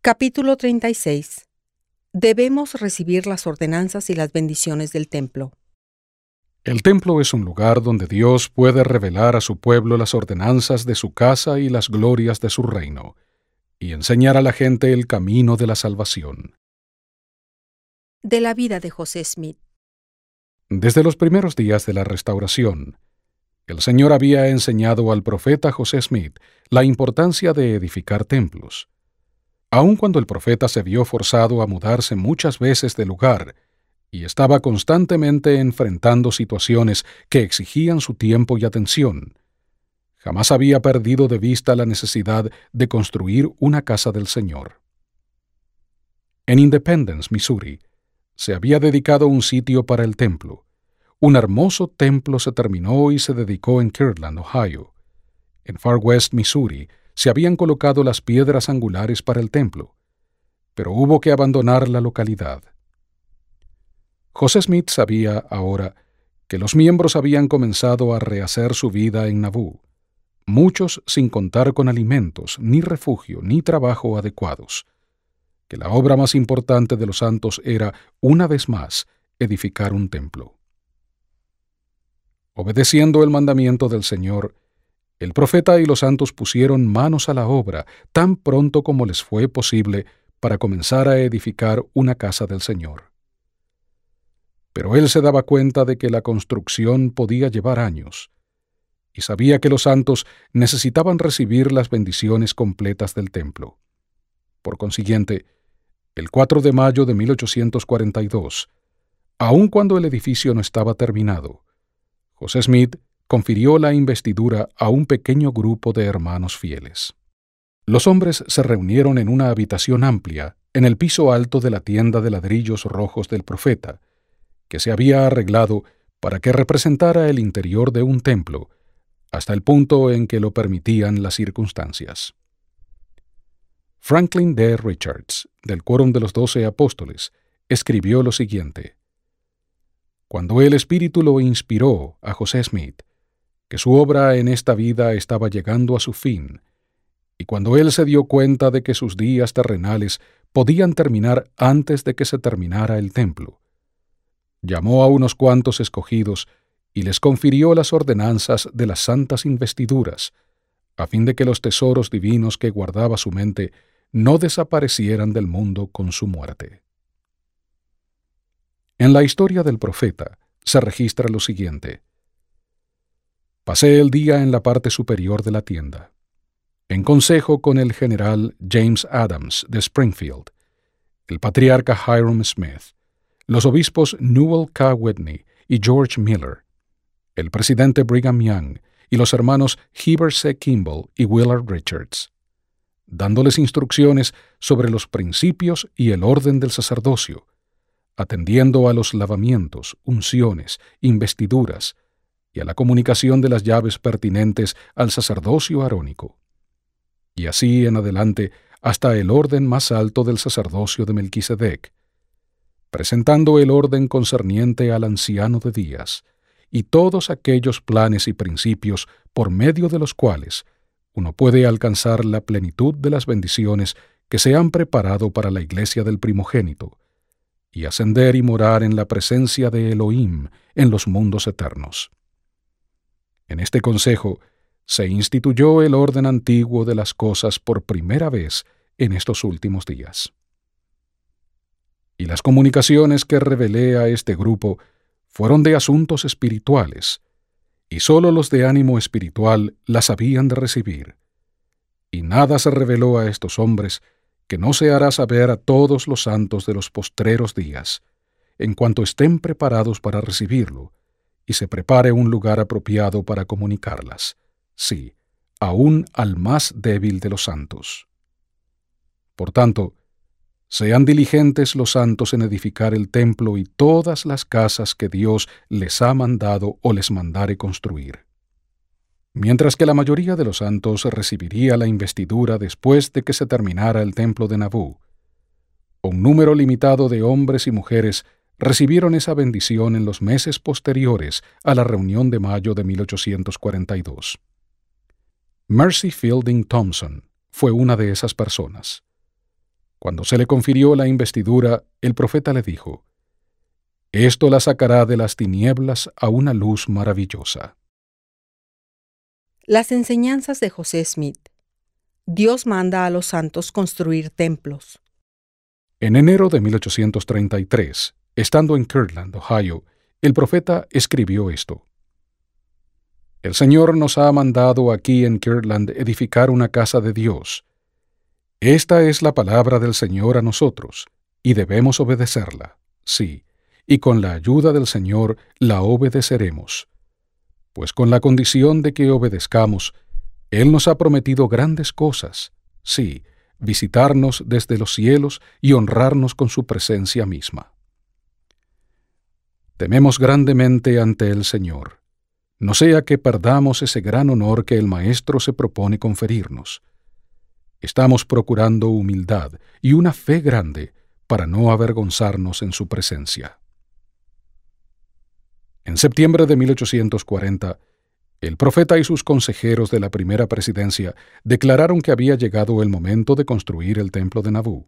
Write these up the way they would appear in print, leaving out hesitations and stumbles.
Capítulo 36. Debemos recibir las ordenanzas y las bendiciones del templo. El templo es un lugar donde Dios puede revelar a su pueblo las ordenanzas de su casa y las glorias de su reino, y enseñar a la gente el camino de la salvación. De la vida de José Smith. Desde los primeros días de la restauración, el Señor había enseñado al profeta José Smith la importancia de edificar templos. Aun cuando el profeta se vio forzado a mudarse muchas veces de lugar y estaba constantemente enfrentando situaciones que exigían su tiempo y atención, jamás había perdido de vista la necesidad de construir una casa del Señor. En Independence, Missouri, se había dedicado un sitio para el templo. Un hermoso templo se terminó y se dedicó en Kirtland, Ohio. En Far West, Missouri, se habían colocado las piedras angulares para el templo, pero hubo que abandonar la localidad. José Smith sabía ahora que los miembros habían comenzado a rehacer su vida en Nauvoo, muchos sin contar con alimentos, ni refugio, ni trabajo adecuados, que la obra más importante de los santos era, una vez más, edificar un templo. Obedeciendo el mandamiento del Señor, el profeta y los santos pusieron manos a la obra tan pronto como les fue posible para comenzar a edificar una casa del Señor. Pero él se daba cuenta de que la construcción podía llevar años, y sabía que los santos necesitaban recibir las bendiciones completas del templo. Por consiguiente, el 4 de mayo de 1842, aun cuando el edificio no estaba terminado, José Smith confirió la investidura a un pequeño grupo de hermanos fieles. Los hombres se reunieron en una habitación amplia, en el piso alto de la tienda de ladrillos rojos del profeta, que se había arreglado para que representara el interior de un templo, hasta el punto en que lo permitían las circunstancias. Franklin D. Richards, del Quórum de los 12 Apóstoles, escribió lo siguiente: Cuando el Espíritu lo inspiró a José Smith, que su obra en esta vida estaba llegando a su fin, y cuando él se dio cuenta de que sus días terrenales podían terminar antes de que se terminara el templo, llamó a unos cuantos escogidos y les confirió las ordenanzas de las santas investiduras, a fin de que los tesoros divinos que guardaba su mente no desaparecieran del mundo con su muerte. En la historia del profeta se registra lo siguiente: Pasé el día en la parte superior de la tienda, en consejo con el general James Adams de Springfield, el patriarca Hiram Smith, los obispos Newell K. Whitney y George Miller, el presidente Brigham Young y los hermanos Heber C. Kimball y Willard Richards, dándoles instrucciones sobre los principios y el orden del sacerdocio, atendiendo a los lavamientos, unciones, investiduras y a la comunicación de las llaves pertinentes al sacerdocio arónico, y así en adelante hasta el orden más alto del sacerdocio de Melquisedec, presentando el orden concerniente al anciano de días, y todos aquellos planes y principios por medio de los cuales uno puede alcanzar la plenitud de las bendiciones que se han preparado para la iglesia del primogénito, y ascender y morar en la presencia de Elohim en los mundos eternos. En este consejo se instituyó el orden antiguo de las cosas por primera vez en estos últimos días. Y las comunicaciones que revelé a este grupo fueron de asuntos espirituales, y sólo los de ánimo espiritual las habían de recibir. Y nada se reveló a estos hombres que no se hará saber a todos los santos de los postreros días, en cuanto estén preparados para recibirlo, y se prepare un lugar apropiado para comunicarlas, sí, aún al más débil de los santos. Por tanto, sean diligentes los santos en edificar el templo y todas las casas que Dios les ha mandado o les mandare construir. Mientras que la mayoría de los santos recibiría la investidura después de que se terminara el templo de Nauvoo, un número limitado de hombres y mujeres recibieron esa bendición en los meses posteriores a la reunión de mayo de 1842. Mercy Fielding Thompson fue una de esas personas. Cuando se le confirió la investidura, el profeta le dijo: «Esto la sacará de las tinieblas a una luz maravillosa». Las enseñanzas de José Smith. Dios manda a los santos construir templos. En enero de 1833, estando en Kirtland, Ohio, el profeta escribió esto: «El Señor nos ha mandado aquí en Kirtland edificar una casa de Dios. Esta es la palabra del Señor a nosotros, y debemos obedecerla, sí, y con la ayuda del Señor la obedeceremos. Pues con la condición de que obedezcamos, Él nos ha prometido grandes cosas, sí, visitarnos desde los cielos y honrarnos con su presencia misma». Tememos grandemente ante el Señor, no sea que perdamos ese gran honor que el Maestro se propone conferirnos. Estamos procurando humildad y una fe grande para no avergonzarnos en su presencia. En septiembre de 1840, el profeta y sus consejeros de la primera presidencia declararon que había llegado el momento de construir el templo de Nabú.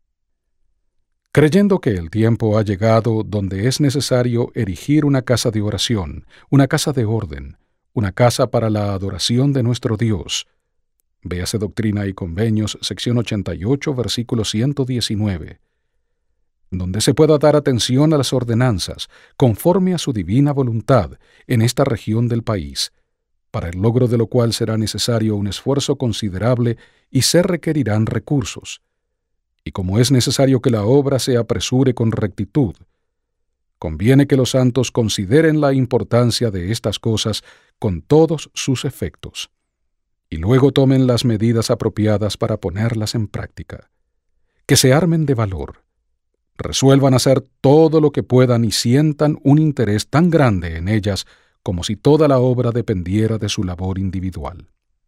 Creyendo que el tiempo ha llegado donde es necesario erigir una casa de oración, una casa de orden, una casa para la adoración de nuestro Dios. Véase Doctrina y Convenios, sección 88, versículo 119. Donde se pueda dar atención a las ordenanzas, conforme a su divina voluntad, en esta región del país, para el logro de lo cual será necesario un esfuerzo considerable y se requerirán recursos. Y como es necesario que la obra se apresure con rectitud, conviene que los santos consideren la importancia de estas cosas con todos sus efectos, y luego tomen las medidas apropiadas para ponerlas en práctica. Que se armen de valor, resuelvan hacer todo lo que puedan y sientan un interés tan grande en ellas como si toda la obra dependiera de su labor individual.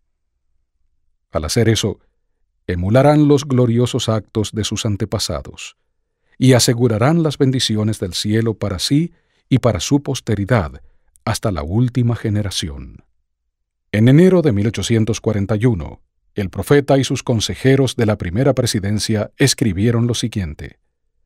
Al hacer eso, emularán los gloriosos actos de sus antepasados, y asegurarán las bendiciones del cielo para sí y para su posteridad hasta la última generación. En enero de 1841, el profeta y sus consejeros de la primera presidencia escribieron lo siguiente: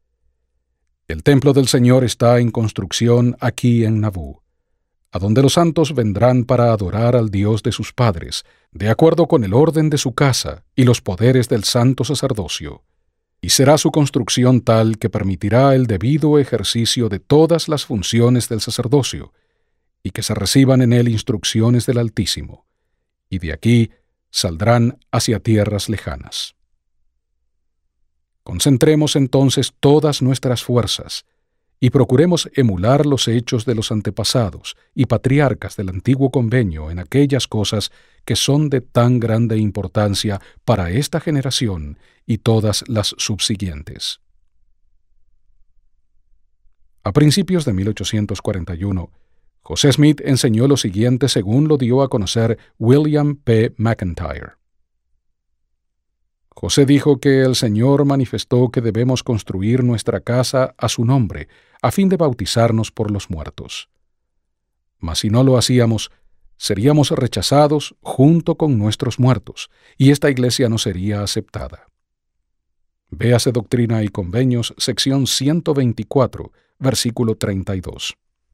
«El templo del Señor está en construcción aquí en Nabú, a donde los santos vendrán para adorar al Dios de sus padres, de acuerdo con el orden de su casa y los poderes del santo sacerdocio, y será su construcción tal que permitirá el debido ejercicio de todas las funciones del sacerdocio, y que se reciban en él instrucciones del Altísimo, y de aquí saldrán hacia tierras lejanas». Concentremos entonces todas nuestras fuerzas, y procuremos emular los hechos de los antepasados y patriarcas del antiguo convenio en aquellas cosas que son de tan grande importancia para esta generación y todas las subsiguientes. A principios de 1841, José Smith enseñó lo siguiente según lo dio a conocer William P. McIntyre. José dijo que el Señor manifestó que debemos construir nuestra casa a su nombre, a fin de bautizarnos por los muertos. Mas si no lo hacíamos, seríamos rechazados junto con nuestros muertos, y esta iglesia no sería aceptada. Véase Doctrina y Convenios, sección 124, versículo 32.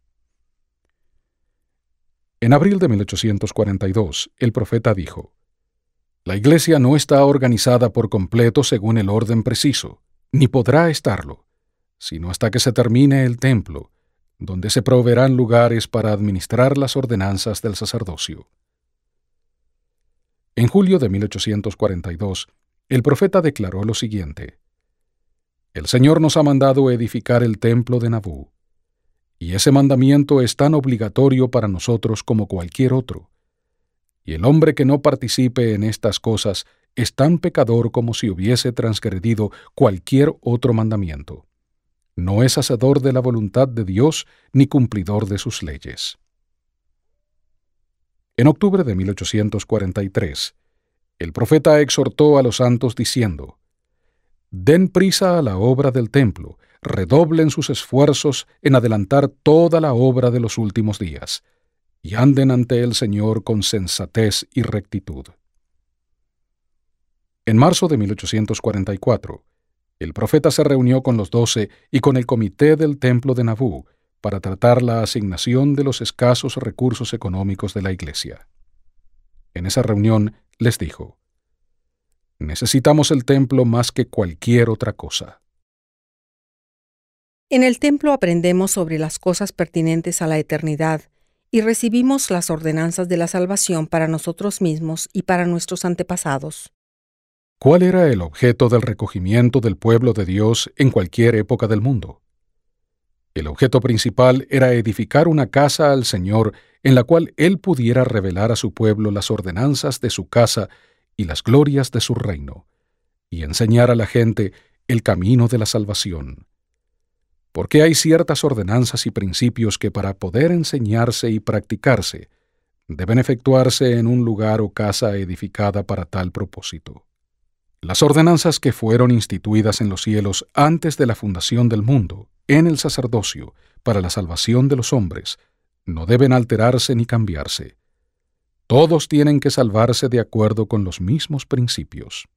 En abril de 1842, el profeta dijo: «La iglesia no está organizada por completo según el orden preciso, ni podrá estarlo, sino hasta que se termine el templo, donde se proveerán lugares para administrar las ordenanzas del sacerdocio». En julio de 1842, el profeta declaró lo siguiente: «El Señor nos ha mandado edificar el templo de Nabú, y ese mandamiento es tan obligatorio para nosotros como cualquier otro. Y el hombre que no participe en estas cosas es tan pecador como si hubiese transgredido cualquier otro mandamiento. No es hacedor de la voluntad de Dios ni cumplidor de sus leyes». En octubre de 1843, el profeta exhortó a los santos diciendo: «Den prisa a la obra del templo, redoblen sus esfuerzos en adelantar toda la obra de los últimos días, y anden ante el Señor con sensatez y rectitud». En marzo de 1844, El profeta se reunió con los 12 y con el comité del templo de Nabú para tratar la asignación de los escasos recursos económicos de la iglesia. En esa reunión les dijo: necesitamos el templo más que cualquier otra cosa. En el templo aprendemos sobre las cosas pertinentes a la eternidad y recibimos las ordenanzas de la salvación para nosotros mismos y para nuestros antepasados. ¿Cuál era el objeto del recogimiento del pueblo de Dios en cualquier época del mundo? El objeto principal era edificar una casa al Señor en la cual Él pudiera revelar a su pueblo las ordenanzas de su casa y las glorias de su reino, y enseñar a la gente el camino de la salvación. Porque hay ciertas ordenanzas y principios que para poder enseñarse y practicarse, deben efectuarse en un lugar o casa edificada para tal propósito. Las ordenanzas que fueron instituidas en los cielos antes de la fundación del mundo, en el sacerdocio, para la salvación de los hombres, no deben alterarse ni cambiarse. Todos tienen que salvarse de acuerdo con los mismos principios.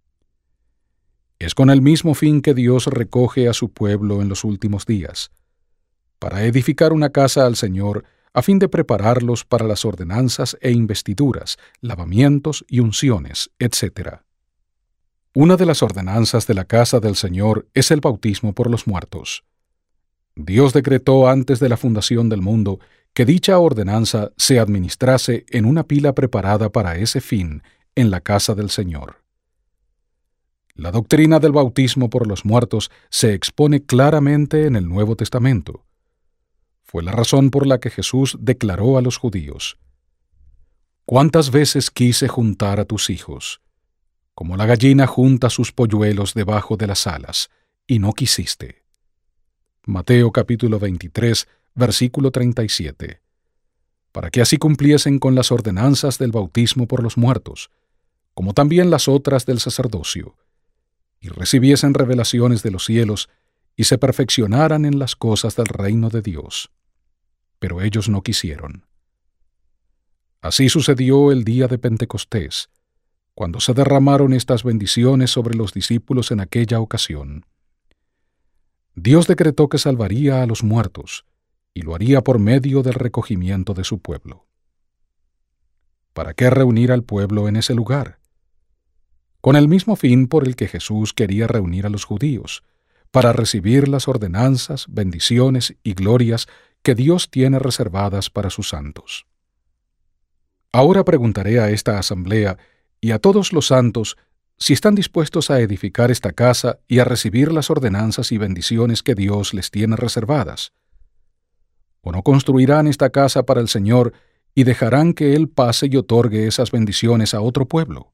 Es con el mismo fin que Dios recoge a su pueblo en los últimos días, para edificar una casa al Señor, a fin de prepararlos para las ordenanzas e investiduras, lavamientos y unciones, etc. Una de las ordenanzas de la casa del Señor es el bautismo por los muertos. Dios decretó antes de la fundación del mundo que dicha ordenanza se administrase en una pila preparada para ese fin en la casa del Señor. La doctrina del bautismo por los muertos se expone claramente en el Nuevo Testamento. Fue la razón por la que Jesús declaró a los judíos: «¿Cuántas veces quise juntar a tus hijos, como la gallina junta sus polluelos debajo de las alas, y no quisiste?» Mateo capítulo 23, versículo 37. Para que así cumpliesen con las ordenanzas del bautismo por los muertos, como también las otras del sacerdocio, y recibiesen revelaciones de los cielos, y se perfeccionaran en las cosas del reino de Dios. Pero ellos no quisieron. Así sucedió el día de Pentecostés, cuando se derramaron estas bendiciones sobre los discípulos en aquella ocasión. Dios decretó que salvaría a los muertos, y lo haría por medio del recogimiento de su pueblo. ¿Para qué reunir al pueblo en ese lugar? Con el mismo fin por el que Jesús quería reunir a los judíos, para recibir las ordenanzas, bendiciones y glorias que Dios tiene reservadas para sus santos. Ahora preguntaré a esta asamblea y a todos los santos si están dispuestos a edificar esta casa y a recibir las ordenanzas y bendiciones que Dios les tiene reservadas. ¿O no construirán esta casa para el Señor y dejarán que Él pase y otorgue esas bendiciones a otro pueblo?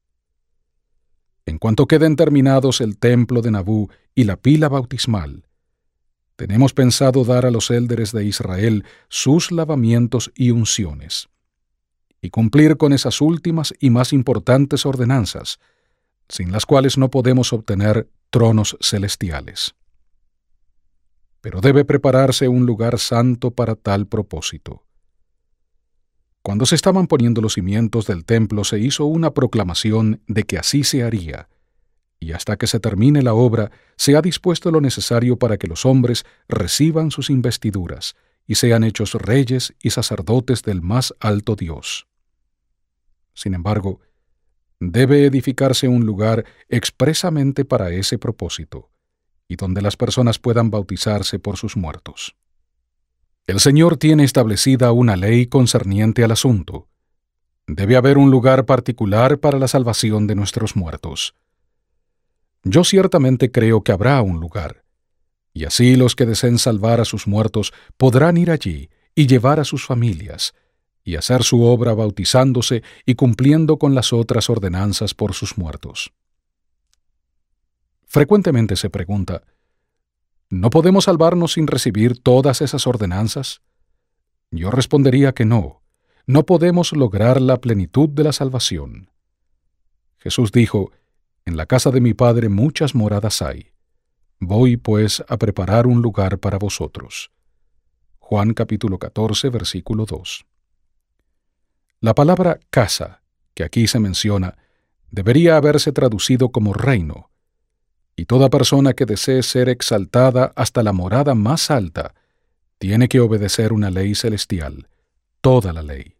En cuanto queden terminados el templo de Nabú y la pila bautismal, tenemos pensado dar a los élderes de Israel sus lavamientos y unciones, y cumplir con esas últimas y más importantes ordenanzas, sin las cuales no podemos obtener tronos celestiales. Pero debe prepararse un lugar santo para tal propósito. Cuando se estaban poniendo los cimientos del templo, se hizo una proclamación de que así se haría, y hasta que se termine la obra, se ha dispuesto lo necesario para que los hombres reciban sus investiduras y sean hechos reyes y sacerdotes del más alto Dios. Sin embargo, debe edificarse un lugar expresamente para ese propósito, y donde las personas puedan bautizarse por sus muertos. El Señor tiene establecida una ley concerniente al asunto. Debe haber un lugar particular para la salvación de nuestros muertos. Yo ciertamente creo que habrá un lugar, y así los que deseen salvar a sus muertos podrán ir allí y llevar a sus familias, y hacer su obra bautizándose y cumpliendo con las otras ordenanzas por sus muertos. Frecuentemente se pregunta: ¿no podemos salvarnos sin recibir todas esas ordenanzas? Yo respondería que no podemos lograr la plenitud de la salvación. Jesús dijo: «En la casa de mi Padre muchas moradas hay. Voy, pues, a preparar un lugar para vosotros». Juan capítulo 14, versículo 2. La palabra casa, que aquí se menciona, debería haberse traducido como reino, y toda persona que desee ser exaltada hasta la morada más alta tiene que obedecer una ley celestial, toda la ley.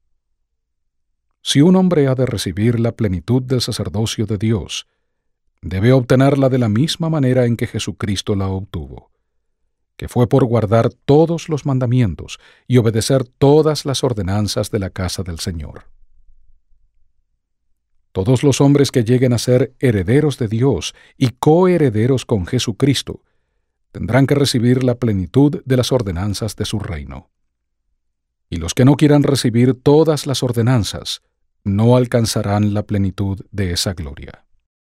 Si un hombre ha de recibir la plenitud del sacerdocio de Dios, debe obtenerla de la misma manera en que Jesucristo la obtuvo, que fue por guardar todos los mandamientos y obedecer todas las ordenanzas de la casa del Señor. Todos los hombres que lleguen a ser herederos de Dios y coherederos con Jesucristo tendrán que recibir la plenitud de las ordenanzas de su reino. Y los que no quieran recibir todas las ordenanzas no alcanzarán la plenitud de esa gloria.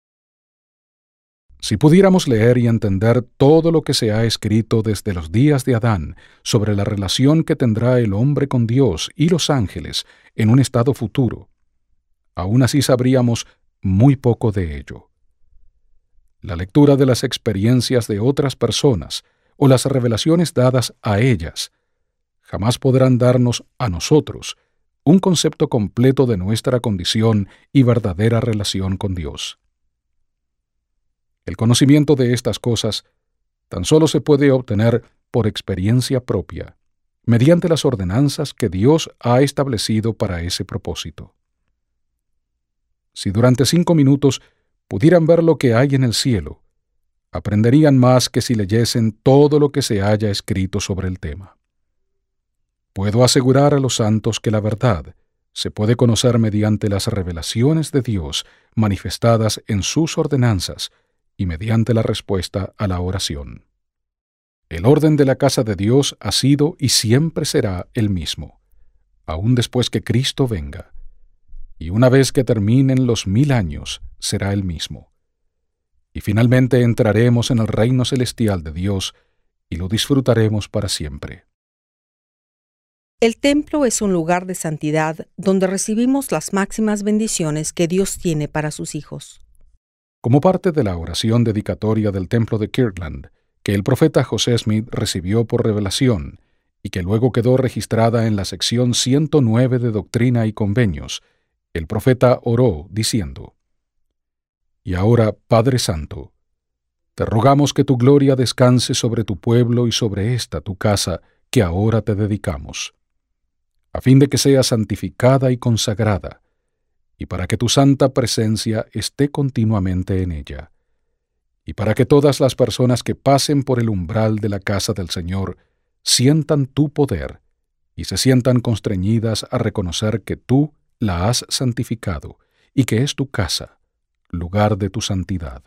Si pudiéramos leer y entender todo lo que se ha escrito desde los días de Adán sobre la relación que tendrá el hombre con Dios y los ángeles en un estado futuro, aún así sabríamos muy poco de ello. La lectura de las experiencias de otras personas o las revelaciones dadas a ellas jamás podrán darnos a nosotros un concepto completo de nuestra condición y verdadera relación con Dios. El conocimiento de estas cosas tan solo se puede obtener por experiencia propia, mediante las ordenanzas que Dios ha establecido para ese propósito. Si durante 5 minutos pudieran ver lo que hay en el cielo, aprenderían más que si leyesen todo lo que se haya escrito sobre el tema. Puedo asegurar a los santos que la verdad se puede conocer mediante las revelaciones de Dios manifestadas en sus ordenanzas y mediante la respuesta a la oración. El orden de la casa de Dios ha sido y siempre será el mismo, aun después que Cristo venga, y una vez que terminen los 1000 años será el mismo. Y finalmente entraremos en el reino celestial de Dios y lo disfrutaremos para siempre. El templo es un lugar de santidad donde recibimos las máximas bendiciones que Dios tiene para sus hijos. Como parte de la oración dedicatoria del templo de Kirtland, que el profeta José Smith recibió por revelación y que luego quedó registrada en la sección 109 de Doctrina y Convenios, el profeta oró diciendo: «Y ahora, Padre Santo, te rogamos que tu gloria descanse sobre tu pueblo y sobre esta tu casa que ahora te dedicamos, a fin de que sea santificada y consagrada, y para que tu santa presencia esté continuamente en ella, y para que todas las personas que pasen por el umbral de la casa del Señor sientan tu poder y se sientan constreñidas a reconocer que tú la has santificado y que es tu casa, lugar de tu santidad.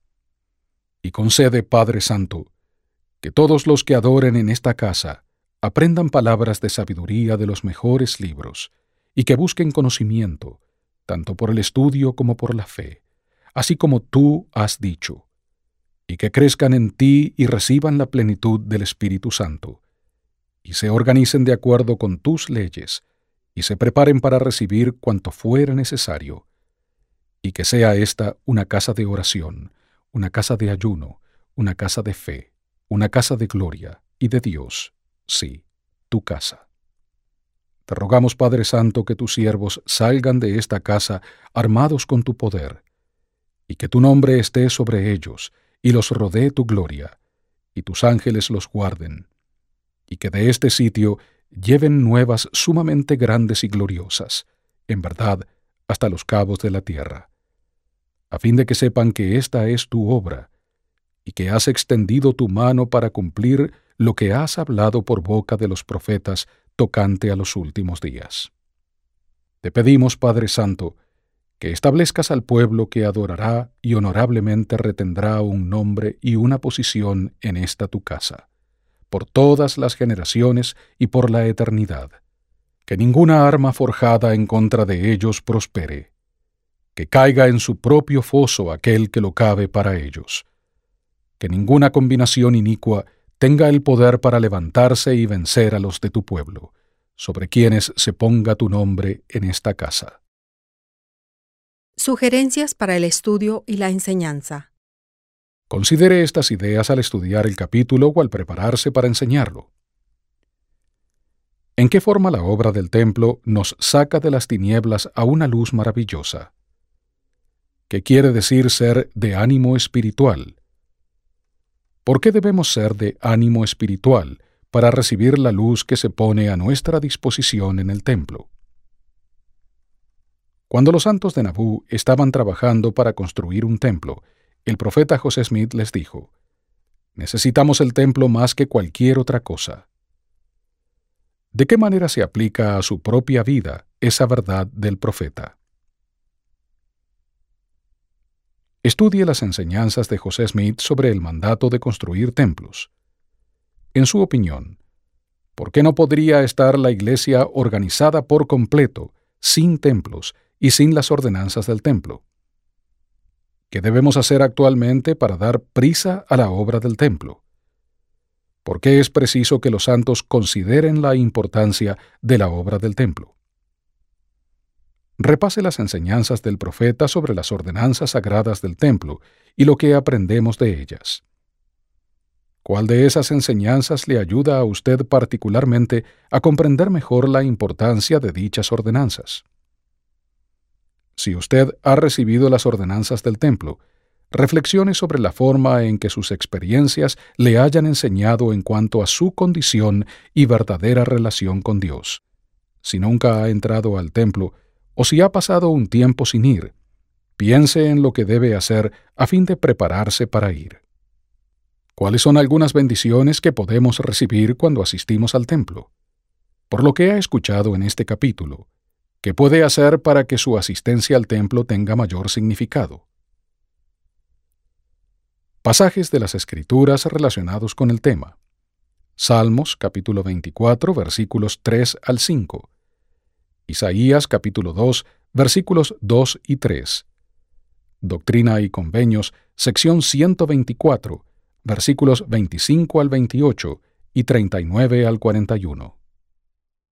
Y concede, Padre Santo, que todos los que adoren en esta casa aprendan palabras de sabiduría de los mejores libros y que busquen conocimiento, tanto por el estudio como por la fe, así como tú has dicho, y que crezcan en ti y reciban la plenitud del Espíritu Santo, y se organicen de acuerdo con tus leyes, y se preparen para recibir cuanto fuera necesario, y que sea esta una casa de oración, una casa de ayuno, una casa de fe, una casa de gloria y de Dios, sí, tu casa. Te rogamos, Padre Santo, que tus siervos salgan de esta casa armados con tu poder, y que tu nombre esté sobre ellos, y los rodee tu gloria, y tus ángeles los guarden, y que de este sitio lleven nuevas sumamente grandes y gloriosas, en verdad, hasta los cabos de la tierra, a fin de que sepan que esta es tu obra, y que has extendido tu mano para cumplir lo que has hablado por boca de los profetas tocante a los últimos días. Te pedimos, Padre Santo, que establezcas al pueblo que adorará y honorablemente retendrá un nombre y una posición en esta tu casa, por todas las generaciones y por la eternidad. Que ninguna arma forjada en contra de ellos prospere, que caiga en su propio foso aquel que lo cabe para ellos. Que ninguna combinación inicua tenga el poder para levantarse y vencer a los de tu pueblo, sobre quienes se ponga tu nombre en esta casa. Sugerencias para el estudio y la enseñanza. Considere estas ideas al estudiar el capítulo o al prepararse para enseñarlo. ¿En qué forma la obra del templo nos saca de las tinieblas a una luz maravillosa? ¿Qué quiere decir ser de ánimo espiritual, ¿Por qué debemos ser de ánimo espiritual para recibir la luz que se pone a nuestra disposición en el templo? Cuando los santos de Nabú estaban trabajando para construir un templo, el profeta José Smith les dijo: necesitamos el templo más que cualquier otra cosa. ¿De qué manera se aplica a su propia vida esa verdad del profeta? Estudie las enseñanzas de José Smith sobre el mandato de construir templos. En su opinión, ¿por qué no podría estar la Iglesia organizada por completo, sin templos y sin las ordenanzas del templo? ¿Qué debemos hacer actualmente para dar prisa a la obra del templo? ¿Por qué es preciso que los santos consideren la importancia de la obra del templo? Repase las enseñanzas del profeta sobre las ordenanzas sagradas del templo y lo que aprendemos de ellas. ¿Cuál de esas enseñanzas le ayuda a usted particularmente a comprender mejor la importancia de dichas ordenanzas? Si usted ha recibido las ordenanzas del templo, reflexione sobre la forma en que sus experiencias le hayan enseñado en cuanto a su condición y verdadera relación con Dios. Si nunca ha entrado al templo, o si ha pasado un tiempo sin ir, piense en lo que debe hacer a fin de prepararse para ir. ¿Cuáles son algunas bendiciones que podemos recibir cuando asistimos al templo? Por lo que ha escuchado en este capítulo, ¿qué puede hacer para que su asistencia al templo tenga mayor significado? Pasajes de las Escrituras relacionados con el tema. Salmos capítulo 24, versículos 3 al 5. Isaías capítulo 2, versículos 2 y 3. Doctrina y Convenios, sección 124, versículos 25 al 28 y 39 al 41.